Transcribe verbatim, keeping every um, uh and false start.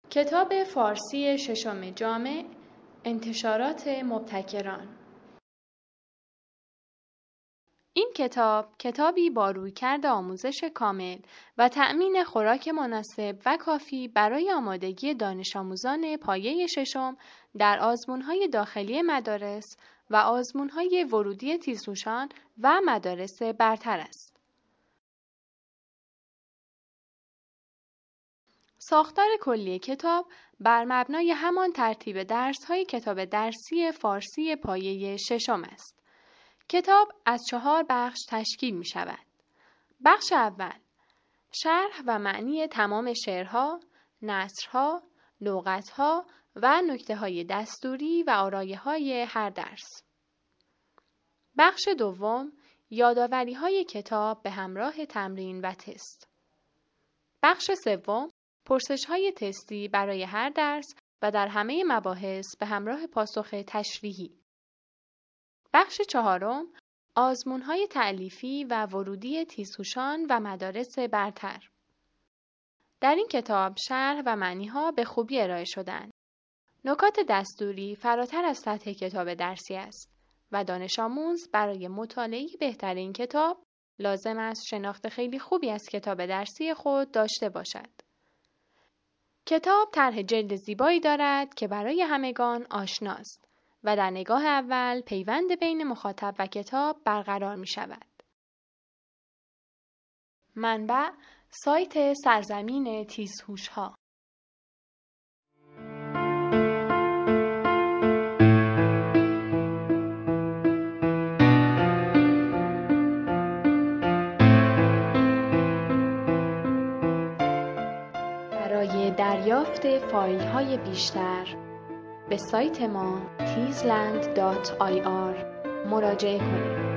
کتاب فارسی ششم جامع، انتشارات مبتکران. این کتاب کتابی با رویکرد آموزش کامل و تأمین خوراک مناسب و کافی برای آمادگی دانش آموزان پایه ششم در آزمون‌های داخلی مدارس و آزمون‌های ورودی تیزهوشان و مدارس برتر است. ساختار کلی کتاب بر مبنای همان ترتیب درس‌های کتاب درسی فارسی پایه ششم است. کتاب از چهار بخش تشکیل می شود. بخش اول، شرح و معنی تمام شعرها، نثرها، لغتها و نکته‌های دستوری و آرایه‌های هر درس. بخش دوم، یادآوری‌های کتاب به همراه تمرین و تست. بخش سوم، پرسش‌های تستی برای هر درس و در همه مباحث به همراه پاسخ تشریحی. بخش چهارم، آزمون‌های تألیفی و ورودی تیزهوشان و مدارس برتر. در این کتاب شرح و معنی‌ها به خوبی ارائه شده‌اند. نکات دستوری فراتر از سطح کتاب درسی است و دانش آموز برای مطالعه بهتر این کتاب لازم است شناخت خیلی خوبی از کتاب درسی خود داشته باشد. کتاب طرح جلد زیبایی دارد که برای همگان آشناست و در نگاه اول پیوند بین مخاطب و کتاب برقرار می شود. منبع: سایت سرزمین تیزهوش‌ها. برای دریافت فایل‌های بیشتر به سایت ما تیزلند دات آی آر مراجعه کنید.